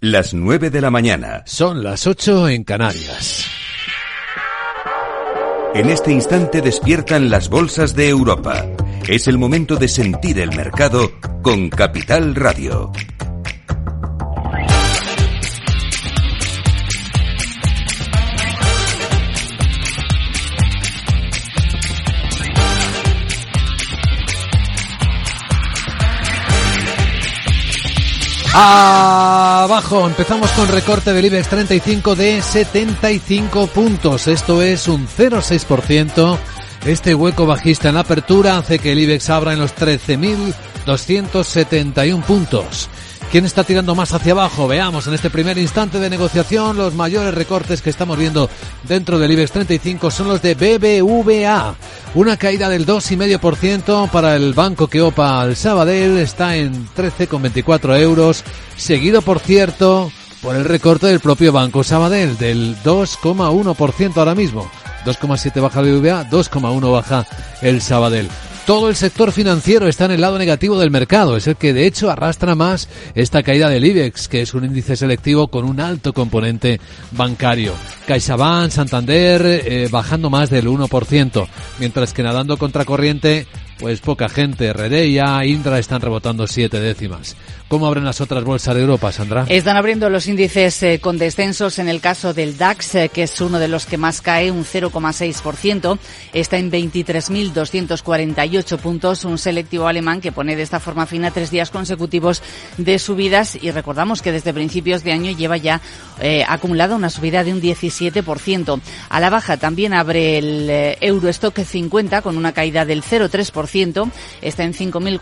las 9 de la mañana. Son las 8 en Canarias. En este instante despiertan las bolsas de Europa. Es el momento de sentir el mercado con Capital Radio. Abajo, empezamos con recorte del IBEX 35 de 75 puntos. Esto es un 0,6%. Este hueco bajista en la apertura hace que el IBEX abra en los 13.271 puntos. ¿Quién está tirando más hacia abajo? Veamos en este primer instante de negociación. Los mayores recortes que estamos viendo dentro del IBEX 35 son los de BBVA. Una caída del 2,5% para el banco que opa al Sabadell, está en 13,24 euros, seguido por cierto por el recorte del propio Banco Sabadell del 2,1% ahora mismo. 2,7 baja el BBVA, 2,1 baja el Sabadell. Todo el sector financiero está en el lado negativo del mercado, es el que de hecho arrastra más esta caída del IBEX, que es un índice selectivo con un alto componente bancario. CaixaBank, Santander bajando más del 1%, mientras que nadando contracorriente, pues poca gente. Redeia, Indra están rebotando 7 décimas. ¿Cómo abren las otras bolsas de Europa, Sandra? Están abriendo los índices con descensos. En el caso del DAX, que es uno de los que más cae, un 0,6%. Está en 23.248 puntos. Un selectivo alemán que pone de esta forma fin a 3 días consecutivos de subidas. Y recordamos que desde principios de año lleva ya acumulada una subida de un 17%. A la baja también abre el Eurostock 50 con una caída del 0,3%. Está en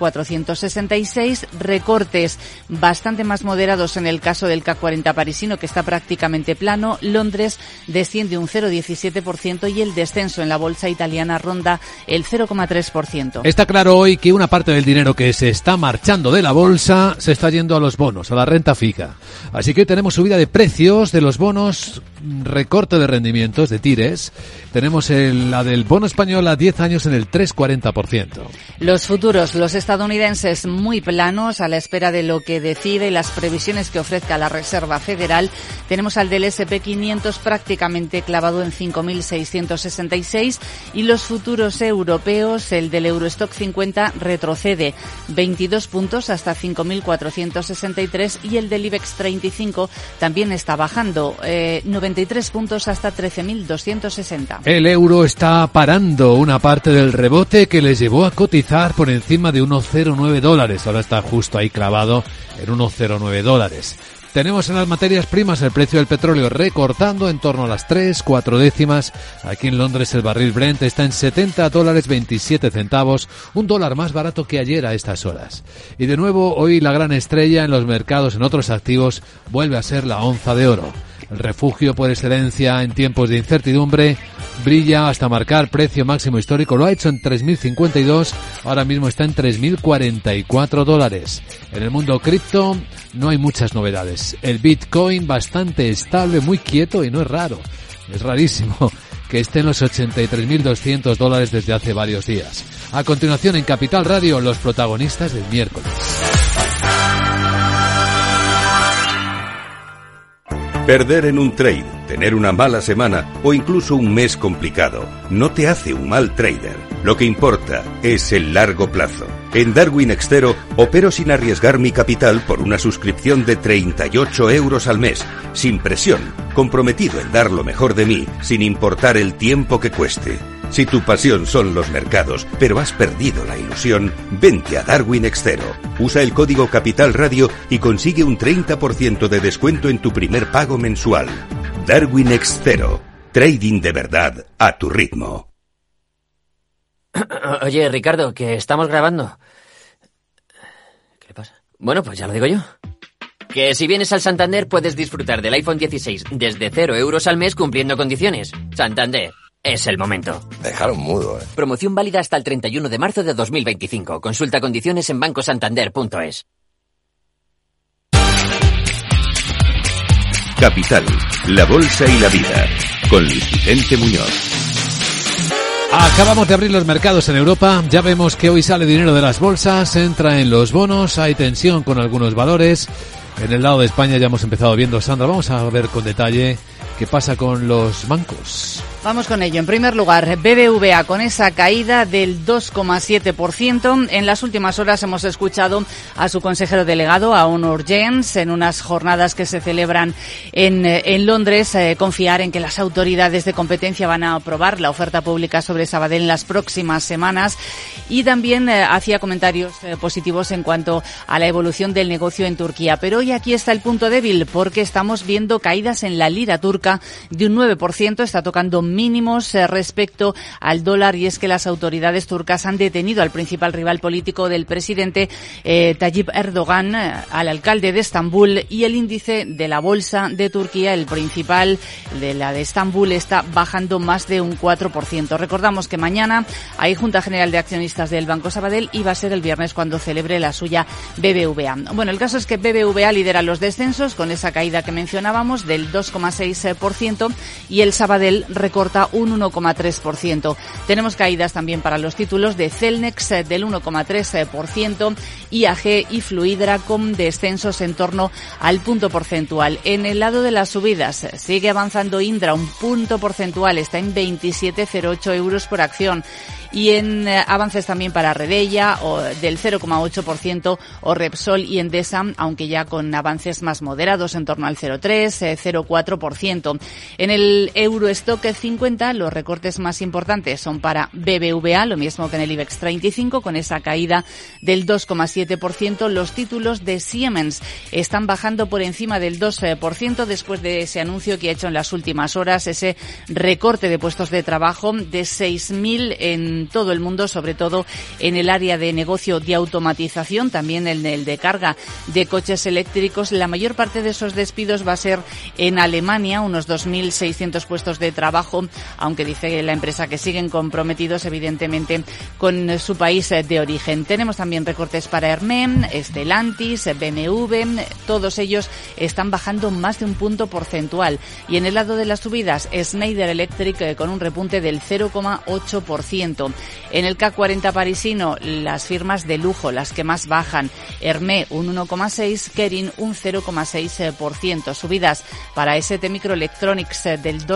5.466. Recortes bastante más moderados en el caso del CAC 40 parisino, que está prácticamente plano. Londres desciende un 0,17% y el descenso en la bolsa italiana ronda el 0,3%. Está claro hoy que una parte del dinero que se está marchando de la bolsa se está yendo a los bonos, a la renta fija. Así que hoy tenemos subida de precios de los bonos, recorte de rendimientos, de tires. Tenemos la del bono español a 10 años en el 3,40%. Los futuros, los estadounidenses, muy planos a la espera de lo que decide y las previsiones que ofrezca la Reserva Federal. Tenemos al del S&P 500 prácticamente clavado en 5.666 y los futuros europeos, el del Eurostock 50 retrocede 22 puntos hasta 5.463 y el del IBEX 35 también está bajando 93 puntos hasta 13.260. El euro está parando una parte del rebote que les llevó a cotizar por encima de $1,09. Ahora está justo ahí clavado en $1,09. Tenemos en las materias primas el precio del petróleo recortando en torno a las 3-4 décimas. Aquí en Londres el barril Brent está en $70.27, $1 más barato que ayer a estas horas. Y de nuevo hoy la gran estrella en los mercados en otros activos vuelve a ser la onza de oro. El refugio por excelencia en tiempos de incertidumbre brilla hasta marcar precio máximo histórico. Lo ha hecho en 3.052, ahora mismo está en $3.044. En el mundo cripto no hay muchas novedades. El Bitcoin bastante estable, muy quieto y no es raro. Es rarísimo que esté en los $83.200 desde hace varios días. A continuación en Capital Radio, los protagonistas del miércoles. Perder en un trade, tener una mala semana o incluso un mes complicado no te hace un mal trader. Lo que importa es el largo plazo. En Darwin Extero opero sin arriesgar mi capital por una suscripción de 38 euros al mes, sin presión, comprometido en dar lo mejor de mí, sin importar el tiempo que cueste. Si tu pasión son los mercados, pero has perdido la ilusión, vente a Darwin Extero. Usa el código Capital Radio y consigue un 30% de descuento en tu primer pago mensual. Darwin Extero. Trading de verdad a tu ritmo. Oye, Ricardo, que estamos grabando. ¿Qué le pasa? Bueno, pues ya lo digo yo. Que si vienes al Santander puedes disfrutar del iPhone 16 desde 0 euros al mes cumpliendo condiciones. Santander. Es el momento. Dejaron mudo, Promoción válida hasta el 31 de marzo de 2025. Consulta condiciones en bancosantander.es. Capital, la bolsa y la vida. Con Luis Vicente Muñoz. Acabamos de abrir los mercados en Europa. Ya vemos que hoy sale dinero de las bolsas, entra en los bonos, hay tensión con algunos valores. En el lado de España ya hemos empezado viendo, Sandra, vamos a ver con detalle qué pasa con los bancos. Vamos con ello. En primer lugar, BBVA con esa caída del 2,7%. En las últimas horas hemos escuchado a su consejero delegado, a Onur Jens, en unas jornadas que se celebran en Londres, confiar en que las autoridades de competencia van a aprobar la oferta pública sobre Sabadell en las próximas semanas. Y también hacía comentarios positivos en cuanto a la evolución del negocio en Turquía. Pero hoy aquí está el punto débil, porque estamos viendo caídas en la lira turca de un 9%. Está tocando mínimos respecto al dólar, y es que las autoridades turcas han detenido al principal rival político del presidente Tayyip Erdogan, al alcalde de Estambul, y el índice de la bolsa de Turquía, el principal de la de Estambul, está bajando más de un 4%. Recordamos que mañana hay Junta General de Accionistas del Banco Sabadell y va a ser el viernes cuando celebre la suya BBVA. Bueno, el caso es que BBVA lidera los descensos con esa caída que mencionábamos del 2,6% y el Sabadell recorta un 1,3%. Tenemos caídas también para los títulos de Celnex del 1,3%, IAG y Fluidra con descensos en torno al punto porcentual. En el lado de las subidas sigue avanzando Indra un punto porcentual, está en 27,08 euros por acción. Y en avances también para Redeia del 0,8% o Repsol y Endesa, aunque ya con avances más moderados en torno al 0,3, 0,4%. En el Eurostock 50 los recortes más importantes son para BBVA, lo mismo que en el IBEX 35, con esa caída del 2,7%. Los títulos de Siemens están bajando por encima del 2% después de ese anuncio que ha hecho en las últimas horas, ese recorte de puestos de trabajo de 6.000 en todo el mundo, sobre todo en el área de negocio de automatización, también en el de carga de coches eléctricos. La mayor parte de esos despidos va a ser en Alemania, unos 2.600 puestos de trabajo, aunque dice la empresa que siguen comprometidos evidentemente con su país de origen. Tenemos también recortes para Hermès, Stellantis, BMW, todos ellos están bajando más de un punto porcentual. Y en el lado de las subidas, Schneider Electric con un repunte del 0,8%. En el CAC 40 parisino, las firmas de lujo, las que más bajan, Hermès un 1,6%, Kering un 0,6%. Subidas para ST Microelectronics del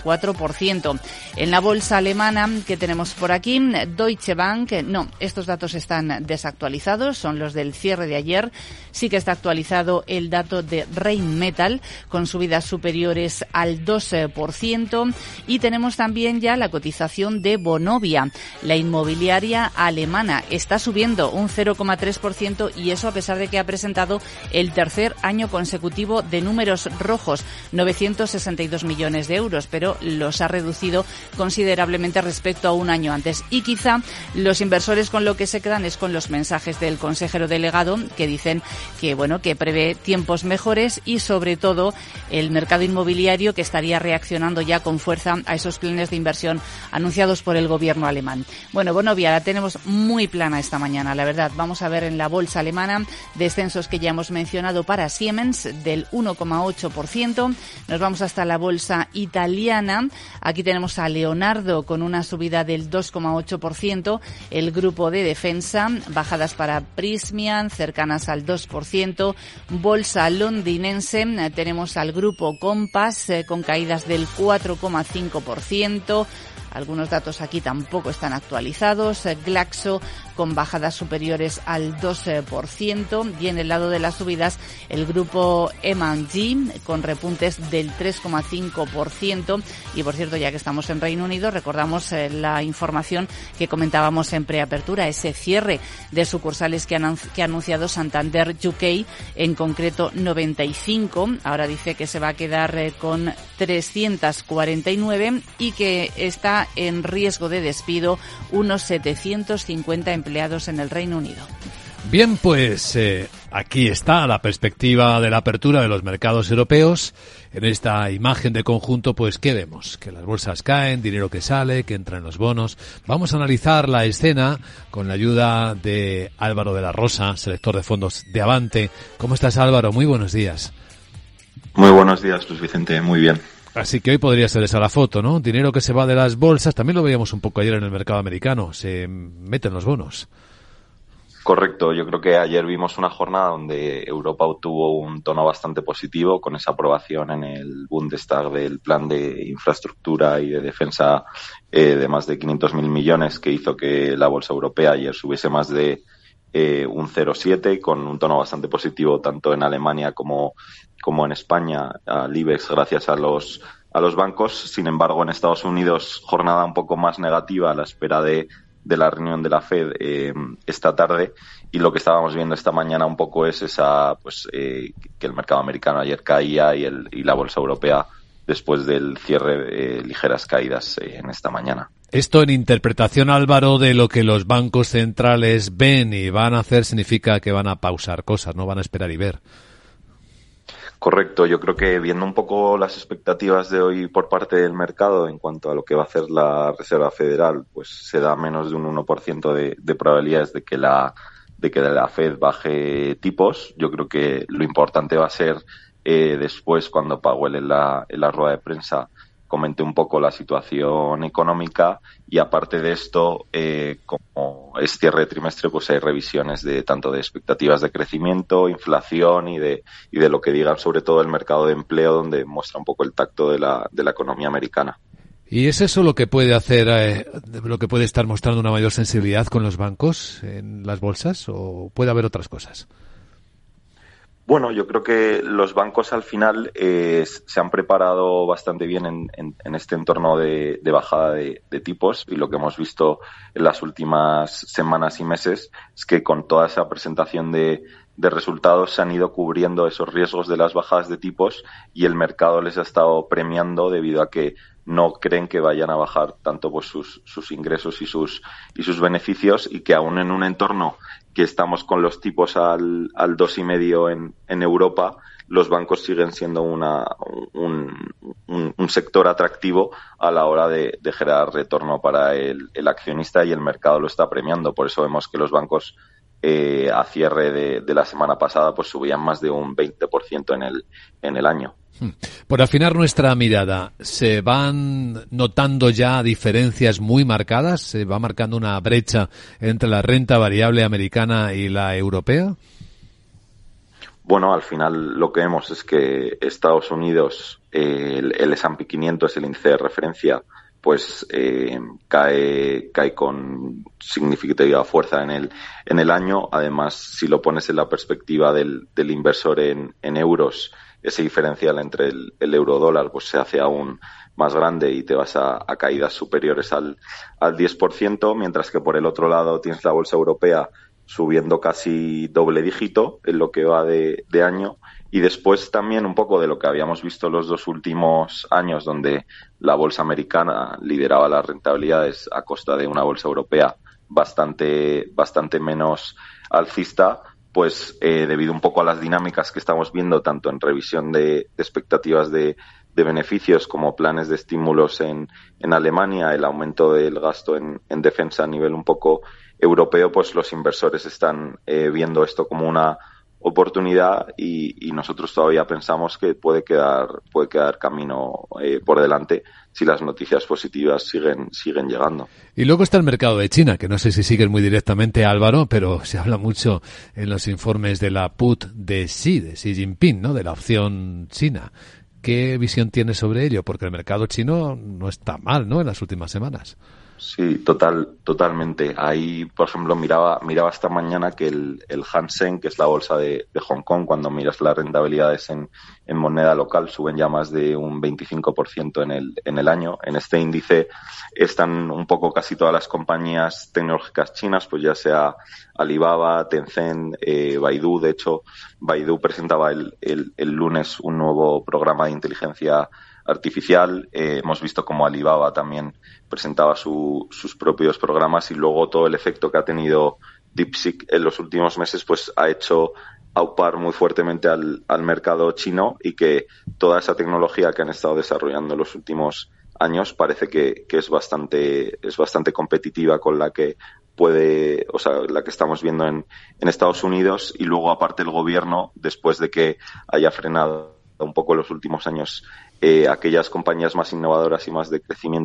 2,4%. En la bolsa alemana, que tenemos por aquí, Deutsche Bank, no, estos datos están desactualizados, son los del cierre de ayer. Sí que está actualizado el dato de Rheinmetall, con subidas superiores al 2%. Y tenemos también ya la cotización de Vonovia. La inmobiliaria alemana está subiendo un 0,3%, y eso a pesar de que ha presentado el tercer año consecutivo de números rojos, 962 millones de euros, pero los ha reducido considerablemente respecto a un año antes. Y quizá los inversores con lo que se quedan es con los mensajes del consejero delegado, que dicen que que prevé tiempos mejores, y sobre todo el mercado inmobiliario, que estaría reaccionando ya con fuerza a esos planes de inversión anunciados por el gobierno alemán. Bueno, Vonovia la tenemos muy plana esta mañana, la verdad. Vamos a ver en la bolsa alemana descensos que ya hemos mencionado para Siemens del 1,8%. Nos vamos hasta la bolsa italiana. Aquí tenemos a Leonardo con una subida del 2,8%. El grupo de defensa, bajadas para Prysmian cercanas al 2%. Bolsa londinense, tenemos al grupo Compass con caídas del 4,5%. Algunos datos aquí tampoco están actualizados. Glaxo con bajadas superiores al 2%. Y en el lado de las subidas, el grupo M&G con repuntes del 3,5%. Y por cierto, ya que estamos en Reino Unido, recordamos la información que comentábamos en preapertura, ese cierre de sucursales que ha anunciado Santander UK, en concreto 95. Ahora dice que se va a quedar con 349 y que está en riesgo de despido unos 750 empleados en el Reino Unido. Bien, pues aquí está la perspectiva de la apertura de los mercados europeos. En esta imagen de conjunto, pues, ¿qué vemos? Que las bolsas caen, dinero que sale, que entra en los bonos. Vamos a analizar la escena con la ayuda de Álvaro de la Rosa, selector de fondos de Avante. ¿Cómo estás, Álvaro? Muy buenos días. Muy buenos días, Luis Vicente. Muy bien. Así que hoy podría ser esa la foto, ¿no? Dinero que se va de las bolsas. También lo veíamos un poco ayer en el mercado americano. Se meten los bonos. Correcto, yo creo que ayer vimos una jornada donde Europa obtuvo un tono bastante positivo con esa aprobación en el Bundestag del plan de infraestructura y de defensa de más de 500.000 millones, que hizo que la bolsa europea ayer subiese más de un 0,7, con un tono bastante positivo tanto en Alemania como en España, al IBEX, gracias a los bancos. Sin embargo, en Estados Unidos, jornada un poco más negativa a la espera de la reunión de la Fed esta tarde, y lo que estábamos viendo esta mañana un poco es que el mercado americano ayer caía y la bolsa europea después del cierre ligeras caídas en esta mañana. Esto, en interpretación, Álvaro, de lo que los bancos centrales ven y van a hacer, significa que van a pausar cosas, no van a esperar y ver. Correcto, yo creo que viendo un poco las expectativas de hoy por parte del mercado en cuanto a lo que va a hacer la Reserva Federal, pues se da menos de un 1% de probabilidades de que la Fed baje tipos. Yo creo que lo importante va a ser después, cuando Powell en la rueda de prensa comente un poco la situación económica, y aparte de esto, como es cierre de trimestre, pues hay revisiones tanto de expectativas de crecimiento, inflación y de lo que digan sobre todo el mercado de empleo, donde muestra un poco el tacto de la economía americana. ¿Y es eso lo que puede hacer, lo que puede estar mostrando una mayor sensibilidad con los bancos en las bolsas, o puede haber otras cosas? Bueno, yo creo que los bancos al final se han preparado bastante bien en este entorno de bajada de tipos, y lo que hemos visto en las últimas semanas y meses es que con toda esa presentación de resultados se han ido cubriendo esos riesgos de las bajadas de tipos, y el mercado les ha estado premiando debido a que no creen que vayan a bajar tanto pues sus ingresos y sus beneficios, y que aún en un entorno que estamos con los tipos al 2,5 en Europa, los bancos siguen siendo un sector atractivo a la hora de generar retorno para el accionista, y el mercado lo está premiando. Por eso vemos que los bancos a cierre de la semana pasada pues subían más de un 20% en el año. Por afinar nuestra mirada, ¿se van notando ya diferencias muy marcadas? ¿Se va marcando una brecha entre la renta variable americana y la europea? Bueno, al final lo que vemos es que Estados Unidos, el S&P 500, el índice de referencia, pues cae con significativa fuerza en el año. Además, si lo pones en la perspectiva del inversor en euros, ese diferencial entre el euro-dólar pues se hace aún más grande y te vas a caídas superiores al 10%, mientras que por el otro lado tienes la bolsa europea subiendo casi doble dígito en lo que va de año. Y después también un poco de lo que habíamos visto los dos últimos años, donde la bolsa americana lideraba las rentabilidades a costa de una bolsa europea bastante menos alcista, pues debido un poco a las dinámicas que estamos viendo tanto en revisión de expectativas de beneficios como planes de estímulos en Alemania, el aumento del gasto en defensa a nivel un poco europeo, pues los inversores están viendo esto como una oportunidad, y nosotros todavía pensamos que puede quedar camino por delante si las noticias positivas siguen llegando. Y luego está el mercado de China, que no sé si siguen muy directamente, Álvaro, pero se habla mucho en los informes de la put de Xi Jinping, ¿no? De la opción china. ¿Qué visión tiene sobre ello? Porque el mercado chino no está mal, ¿no?, en las últimas semanas. Sí, totalmente. Ahí, por ejemplo, miraba esta mañana que el Hang Seng, que es la bolsa de Hong Kong, cuando miras las rentabilidades en moneda local, suben ya más de un 25% en el año. En este índice están un poco casi todas las compañías tecnológicas chinas, pues ya sea Alibaba, Tencent, Baidu. De hecho, Baidu presentaba el lunes un nuevo programa de inteligencia artificial. Hemos visto como Alibaba también presentaba sus propios programas, y luego todo el efecto que ha tenido DeepSeek en los últimos meses pues ha hecho aupar muy fuertemente al mercado chino, y que toda esa tecnología que han estado desarrollando en los últimos años parece que es bastante competitiva con la que la que estamos viendo en Estados Unidos. Y luego, aparte, el gobierno, después de que haya frenado un poco en los últimos años aquellas compañías más innovadoras y más de crecimiento,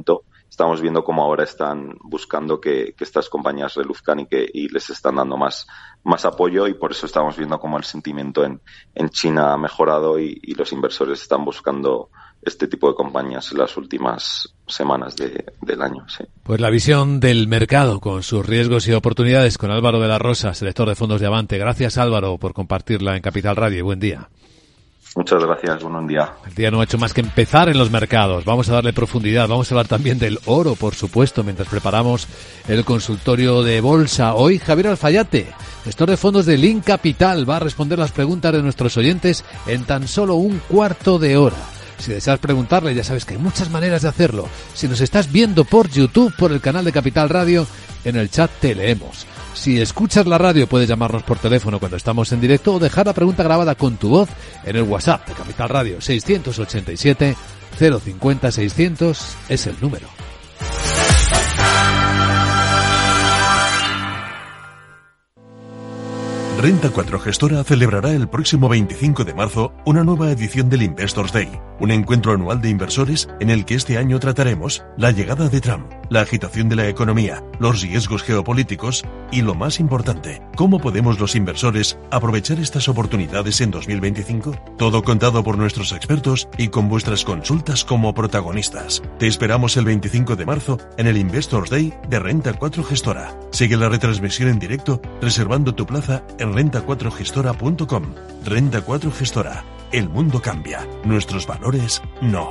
estamos viendo cómo ahora están buscando que estas compañías reluzcan y les están dando más apoyo, y por eso estamos viendo cómo el sentimiento en China ha mejorado y los inversores están buscando este tipo de compañías en las últimas semanas del año. Sí. Pues la visión del mercado con sus riesgos y oportunidades con Álvaro de la Rosa, selector de fondos de Avante. Gracias, Álvaro, por compartirla en Capital Radio. Buen día. Muchas gracias, buen día. El día no ha hecho más que empezar en los mercados. Vamos a darle profundidad, vamos a hablar también del oro, por supuesto, mientras preparamos el consultorio de bolsa. Hoy Javier Alfayate, gestor de fondos de Link Capital, va a responder las preguntas de nuestros oyentes en tan solo un cuarto de hora. Si deseas preguntarle, ya sabes que hay muchas maneras de hacerlo. Si nos estás viendo por YouTube, por el canal de Capital Radio, en el chat te leemos. Si escuchas la radio, puedes llamarnos por teléfono cuando estamos en directo o dejar la pregunta grabada con tu voz en el WhatsApp de Capital Radio. 687 050 600 es el número. Renta 4 Gestora celebrará el próximo 25 de marzo una nueva edición del Investors Day, un encuentro anual de inversores en el que este año trataremos la llegada de Trump, la agitación de la economía, los riesgos geopolíticos y, lo más importante, cómo podemos los inversores aprovechar estas oportunidades en 2025. Todo contado por nuestros expertos y con vuestras consultas como protagonistas. Te esperamos el 25 de marzo en el Investors Day de Renta 4 Gestora. Sigue la retransmisión en directo reservando tu plaza en renta4gestora.com. Renta 4 Gestora. El mundo cambia. Nuestros valores no.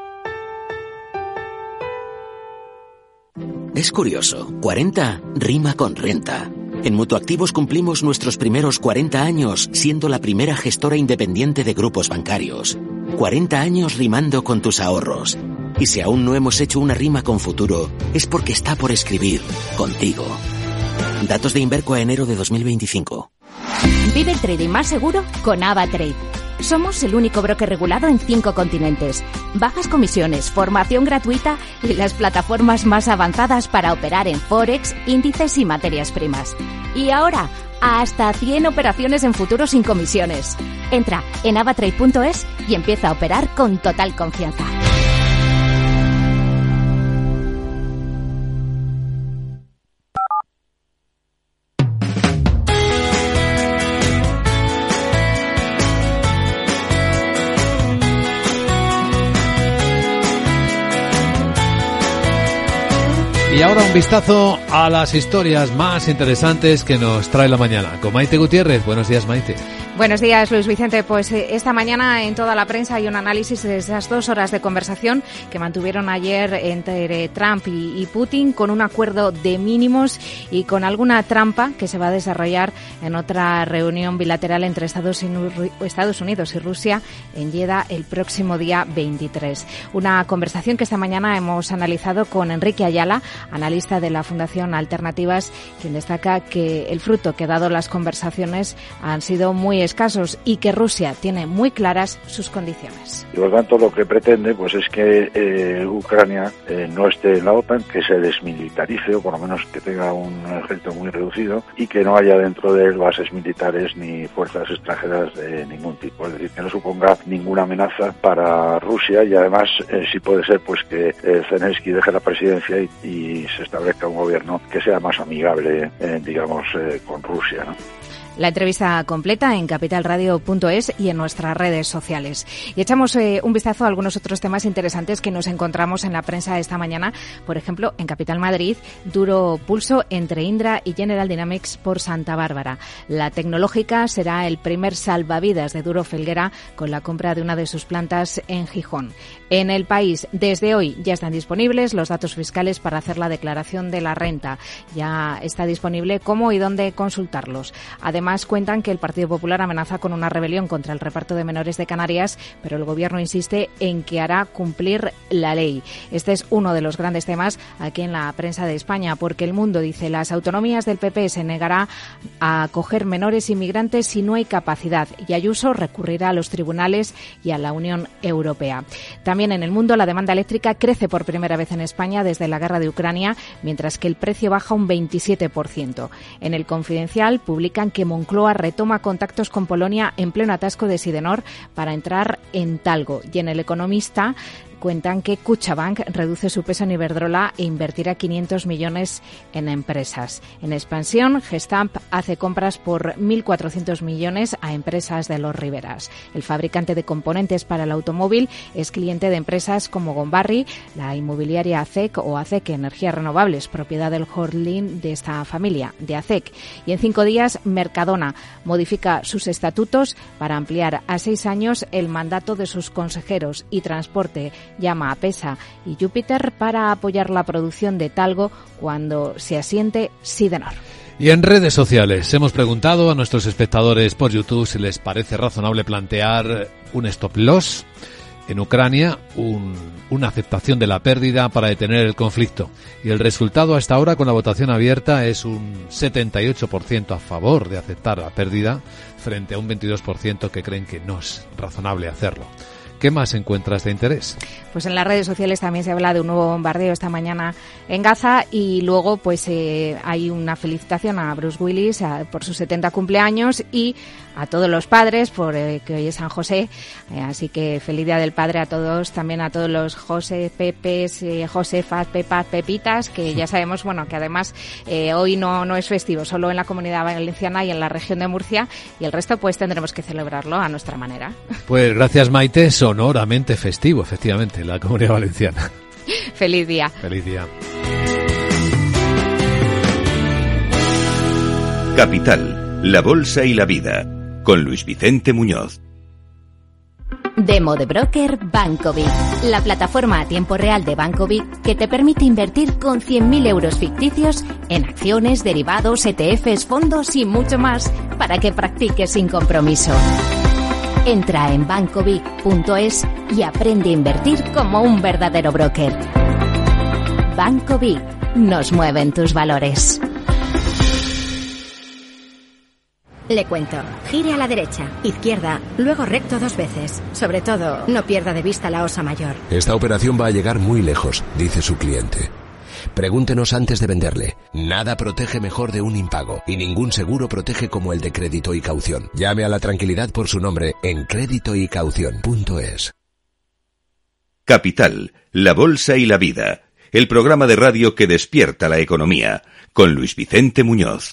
Es curioso, 40 rima con renta. En Mutuactivos cumplimos nuestros primeros 40 años siendo la primera gestora independiente de grupos bancarios. 40 años rimando con tus ahorros. Y si aún no hemos hecho una rima con futuro, es porque está por escribir contigo. Datos de Inverco a enero de 2025. Vive el trading más seguro con AvaTrade. Somos el único broker regulado en 5 continentes. Bajas comisiones, formación gratuita y las plataformas más avanzadas para operar en Forex, índices y materias primas. Y ahora, hasta 100 operaciones en futuro sin comisiones. Entra en avatrade.es y empieza a operar con total confianza. Y ahora un vistazo a las historias más interesantes que nos trae la mañana. Con Maite Gutiérrez. Buenos días, Maite. Buenos días, Luis Vicente. Pues esta mañana en toda la prensa hay un análisis de esas 2 horas de conversación que mantuvieron ayer entre Trump y Putin, con un acuerdo de mínimos y con alguna trampa que se va a desarrollar en otra reunión bilateral entre Estados Unidos y Rusia en Jeddah el próximo día 23. Una conversación que esta mañana hemos analizado con Enrique Ayala, analista de la Fundación Alternativas, quien destaca que el fruto que ha dado las conversaciones han sido muy escasos y que Rusia tiene muy claras sus condiciones. Y por tanto lo que pretende pues es que Ucrania no esté en la OTAN, que se desmilitarice o por lo menos que tenga un ejército muy reducido y que no haya dentro de él bases militares ni fuerzas extranjeras de ningún tipo, es decir, que no suponga ninguna amenaza para Rusia y además sí puede ser pues que Zelensky deje la presidencia y se establezca un gobierno que sea más amigable con Rusia, ¿no? La entrevista completa en capitalradio.es y en nuestras redes sociales. Y echamos un vistazo a algunos otros temas interesantes que nos encontramos en la prensa esta mañana. Por ejemplo, en Capital Madrid, duro pulso entre Indra y General Dynamics por Santa Bárbara. La tecnológica será el primer salvavidas de Duro Felguera con la compra de una de sus plantas en Gijón. En El País, desde hoy ya están disponibles los datos fiscales para hacer la declaración de la renta. Ya está disponible cómo y dónde consultarlos. Además, cuentan que el Partido Popular amenaza con una rebelión contra el reparto de menores de Canarias, pero el Gobierno insiste en que hará cumplir la ley. Este es uno de los grandes temas aquí en la prensa de España, porque El Mundo dice: las autonomías del PP se negará a acoger menores inmigrantes si no hay capacidad, y Ayuso recurrirá a los tribunales y a la Unión Europea. También en El Mundo, la demanda eléctrica crece por primera vez en España desde la guerra de Ucrania, mientras que el precio baja un 27%. En El Confidencial publican que Moncloa retoma contactos con Polonia en pleno atasco de Sidenor para entrar en Talgo. Y en El Economista cuentan que Kutxabank reduce su peso en Iberdrola e invertirá 500 millones en empresas. En expansión, Gestamp hace compras por 1.400 millones a empresas de Los Riveras. El fabricante de componentes para el automóvil es cliente de empresas como Gombarri, la inmobiliaria ACEC o ACEC Energías Renovables, propiedad del holding de esta familia, de ACEC. Y en 5 días, Mercadona modifica sus estatutos para ampliar a 6 años el mandato de sus consejeros, y Transporte llama a PESA y Júpiter para apoyar la producción de talgo cuando se asiente Sidenor. Y en redes sociales hemos preguntado a nuestros espectadores por YouTube si les parece razonable plantear un stop loss en Ucrania, una aceptación de la pérdida para detener el conflicto. Y el resultado hasta ahora, con la votación abierta, es un 78% a favor de aceptar la pérdida frente a un 22% que creen que no es razonable hacerlo. ¿Qué más encuentras de interés? Pues en las redes sociales también se habla de un nuevo bombardeo esta mañana en Gaza, y luego pues hay una felicitación a Bruce Willis por sus 70 cumpleaños y a todos los padres por que hoy es San José, así que feliz Día del Padre a todos, también a todos los José, Pepes, Josefas, Pepas, Pepitas, que ya sabemos, bueno, que además hoy no es festivo, solo en la Comunidad Valenciana y en la región de Murcia, y el resto pues tendremos que celebrarlo a nuestra manera. Pues gracias, Maite, sonoramente festivo, efectivamente, la Comunidad Valenciana. Feliz día. Feliz día. Capital, la bolsa y la vida, con Luis Vicente Muñoz. Demo de broker Bancovic, la plataforma a tiempo real de Bancovic que te permite invertir con 100.000 euros ficticios en acciones, derivados, ETFs, fondos y mucho más para que practiques sin compromiso. Entra en bancovic.es y aprende a invertir como un verdadero broker. Bancovic, nos mueven tus valores. Le cuento. Gire a la derecha, izquierda, luego recto 2 veces. Sobre todo, no pierda de vista la osa mayor. Esta operación va a llegar muy lejos, dice su cliente. Pregúntenos antes de venderle. Nada protege mejor de un impago y ningún seguro protege como el de Crédito y Caución. Llame a la tranquilidad por su nombre en créditoycaución.es. Capital, la bolsa y la vida, el programa de radio que despierta la economía, con Luis Vicente Muñoz.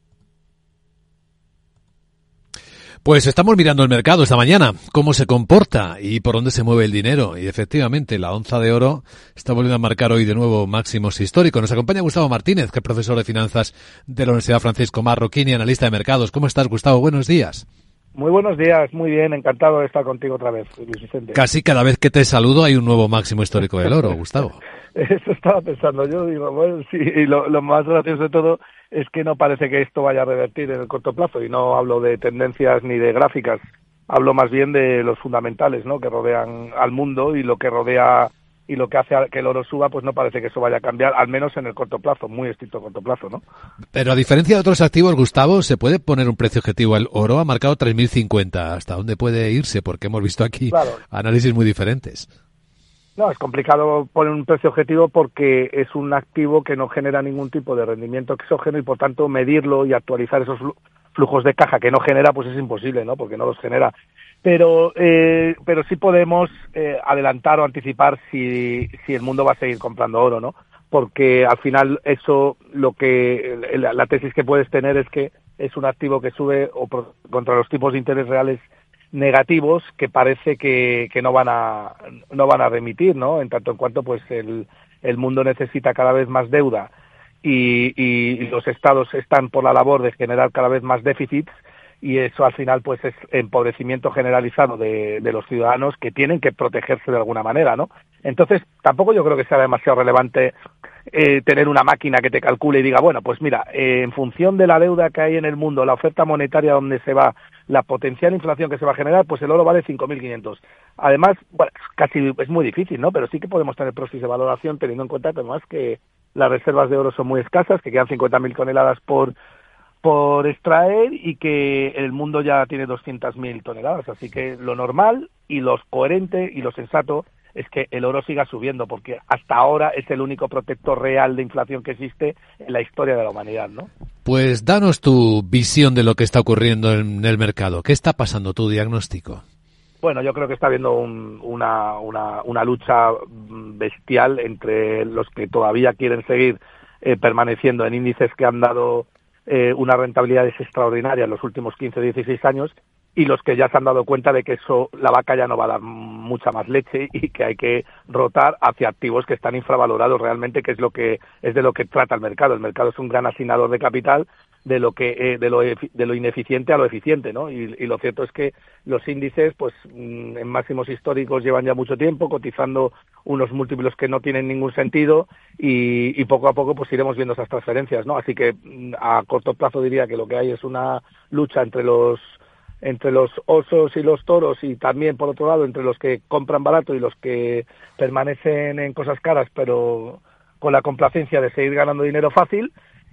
Pues estamos mirando el mercado esta mañana, cómo se comporta y por dónde se mueve el dinero. Y efectivamente, la onza de oro está volviendo a marcar hoy de nuevo máximos históricos. Nos acompaña Gustavo Martínez, que es profesor de finanzas de la Universidad Francisco Marroquín y analista de mercados. ¿Cómo estás, Gustavo? Buenos días. Muy buenos días, muy bien, encantado de estar contigo otra vez, Luis Vicente. Casi cada vez que te saludo hay un nuevo máximo histórico del oro, Gustavo. Eso estaba pensando yo, digo, bueno, sí, y lo más gracioso de todo es que no parece que esto vaya a revertir en el corto plazo, y no hablo de tendencias ni de gráficas, hablo más bien de los fundamentales, ¿no?, que rodean al mundo, y lo que rodea y lo que hace que el oro suba, pues no parece que eso vaya a cambiar, al menos en el corto plazo, muy estricto corto plazo, ¿no? Pero a diferencia de otros activos, Gustavo, ¿se puede poner un precio objetivo al oro? Ha marcado 3.050. ¿Hasta dónde puede irse? Porque hemos visto aquí análisis muy diferentes. No, es complicado poner un precio objetivo porque es un activo que no genera ningún tipo de rendimiento exógeno y, por tanto, medirlo y actualizar esos flujos de caja que no genera, pues es imposible, ¿no?, porque no los genera. Pero sí podemos adelantar o anticipar si el mundo va a seguir comprando oro, ¿no? Porque al final eso, la tesis que puedes tener es que es un activo que sube contra los tipos de interés reales negativos, que parece que no van a remitir, ¿no? En tanto en cuanto pues el mundo necesita cada vez más deuda y los estados están por la labor de generar cada vez más déficits, y eso al final pues es empobrecimiento generalizado de los ciudadanos, que tienen que protegerse de alguna manera, ¿no? Entonces tampoco yo creo que sea demasiado relevante tener una máquina que te calcule y diga, bueno, pues mira, en función de la deuda que hay en el mundo, la oferta monetaria donde se va, la potencial inflación que se va a generar, pues el oro vale 5.500. Además, bueno, casi es muy difícil, ¿no? Pero sí que podemos tener proxies de valoración, teniendo en cuenta además que las reservas de oro son muy escasas, que quedan 50.000 toneladas por extraer, y que el mundo ya tiene 200.000 toneladas. Así que lo normal y lo coherente y lo sensato es que el oro siga subiendo, porque hasta ahora es el único protector real de inflación que existe en la historia de la humanidad, ¿no? Pues danos tu visión de lo que está ocurriendo en el mercado. ¿Qué está pasando, tu diagnóstico? Bueno, yo creo que está habiendo una lucha bestial entre los que todavía quieren seguir permaneciendo en índices que han dado unas rentabilidades extraordinarias en los últimos 15 o 16 años, y los que ya se han dado cuenta de que eso, la vaca ya no va a dar mucha más leche y que hay que rotar hacia activos que están infravalorados realmente, que es de lo que trata el mercado. El mercado es un gran asignador de capital de lo ineficiente a lo eficiente, ¿no? Y lo cierto es que los índices, pues en máximos históricos llevan ya mucho tiempo cotizando unos múltiplos que no tienen ningún sentido, y poco a poco pues iremos viendo esas transferencias, ¿no? Así que a corto plazo diría que lo que hay es una lucha entre los osos y los toros, y también por otro lado entre los que compran barato y los que permanecen en cosas caras pero con la complacencia de seguir ganando dinero fácil.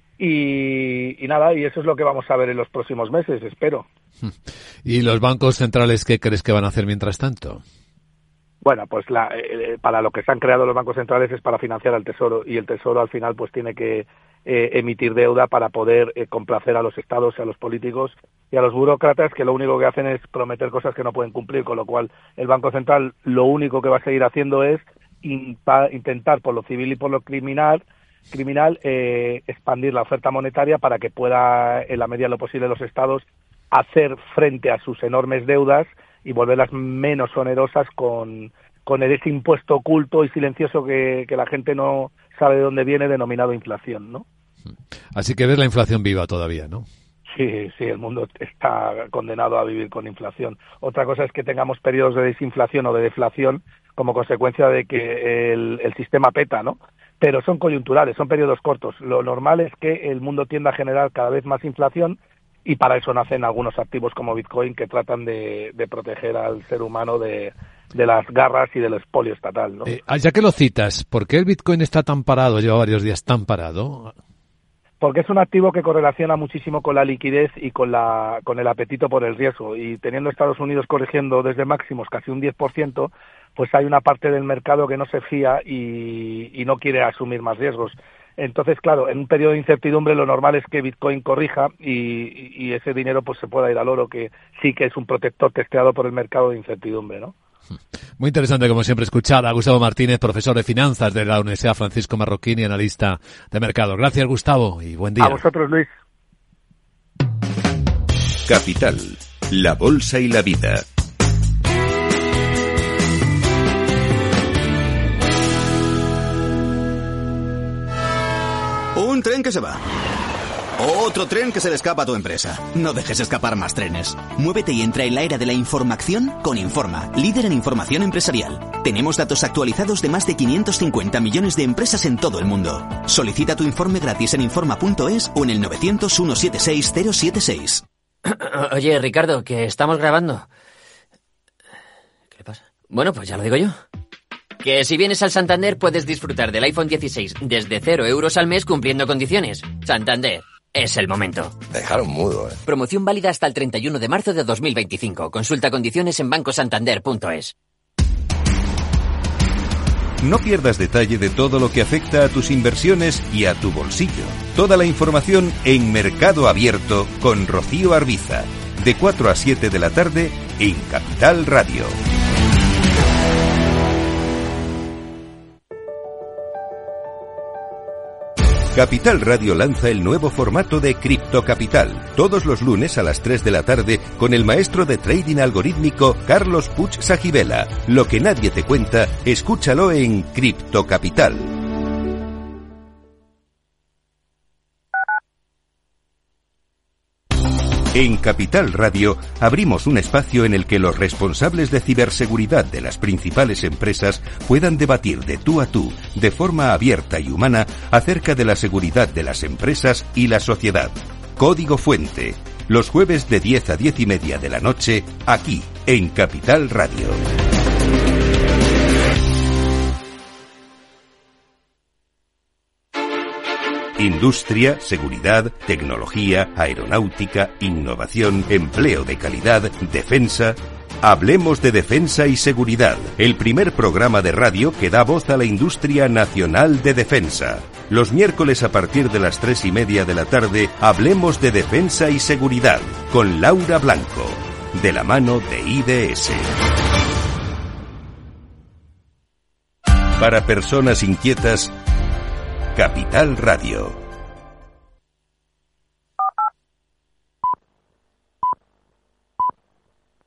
Y nada, y eso es lo que vamos a ver en los próximos meses, espero. ¿Y los bancos centrales qué crees que van a hacer mientras tanto? Bueno, pues para lo que se han creado los bancos centrales es para financiar al Tesoro, y el Tesoro al final pues tiene que emitir deuda para poder complacer a los estados y a los políticos y a los burócratas, que lo único que hacen es prometer cosas que no pueden cumplir, con lo cual el Banco Central lo único que va a seguir haciendo es intentar por lo civil y por lo criminal expandir la oferta monetaria para que pueda, en la medida de lo posible, los estados hacer frente a sus enormes deudas y volverlas menos onerosas con ese impuesto oculto y silencioso que la gente no sabe de dónde viene, denominado inflación, ¿no? Así que ves la inflación viva todavía, ¿no? Sí, el mundo está condenado a vivir con inflación. Otra cosa es que tengamos periodos de desinflación o de deflación como consecuencia de que el sistema peta, ¿no? Pero son coyunturales, son periodos cortos. Lo normal es que el mundo tienda a generar cada vez más inflación, y para eso nacen algunos activos como Bitcoin que tratan de proteger al ser humano de las garras y del expolio estatal, ¿no? Ya que lo citas, ¿por qué el Bitcoin está tan parado, lleva varios días tan parado? Porque es un activo que correlaciona muchísimo con la liquidez y con el apetito por el riesgo, y teniendo Estados Unidos corrigiendo desde máximos casi un 10%, pues hay una parte del mercado que no se fía y no quiere asumir más riesgos. Entonces, claro, en un periodo de incertidumbre lo normal es que Bitcoin corrija y ese dinero pues se pueda ir al oro, que sí que es un protector testeado por el mercado de incertidumbre, ¿no? Muy interesante, como siempre, escuchar a Gustavo Martínez, profesor de finanzas de la Universidad Francisco Marroquín y analista de mercado. Gracias, Gustavo, y buen día. A vosotros, Luis. Capital, la bolsa y la vida. Un tren que se va. Otro tren que se le escapa a tu empresa. No dejes escapar más trenes. Muévete y entra en la era de la información con Informa, líder en información empresarial. Tenemos datos actualizados de más de 550 millones de empresas en todo el mundo. Solicita tu informe gratis en Informa.es o en el 900-176-076. Oye, Ricardo, que estamos grabando. ¿Qué le pasa? Bueno, pues ya lo digo yo. Que si vienes al Santander puedes disfrutar del iPhone 16 desde 0 euros al mes cumpliendo condiciones. Santander, es el momento. Me dejaron mudo, ¿eh? Promoción válida hasta el 31 de marzo de 2025. Consulta condiciones en bancosantander.es. No pierdas detalle de todo lo que afecta a tus inversiones y a tu bolsillo. Toda la información en Mercado Abierto con Rocío Arbiza, de 4 a 7 de la tarde en Capital Radio. Capital Radio lanza el nuevo formato de Cripto Capital, todos los lunes a las 3 de la tarde con el maestro de trading algorítmico Carlos Puig Sajibela. Lo que nadie te cuenta, escúchalo en Cripto Capital. En Capital Radio abrimos un espacio en el que los responsables de ciberseguridad de las principales empresas puedan debatir de tú a tú, de forma abierta y humana, acerca de la seguridad de las empresas y la sociedad. Código Fuente, los jueves de 10 a 10 y media de la noche, aquí, en Capital Radio. Industria, seguridad, tecnología, aeronáutica, innovación, empleo de calidad, defensa. Hablemos de defensa y seguridad, el primer programa de radio que da voz a la industria nacional de defensa. Los miércoles a partir de las 3:30 de la tarde, hablemos de defensa y seguridad, con Laura Blanco. de la mano de IDS. Para personas inquietas, Capital Radio.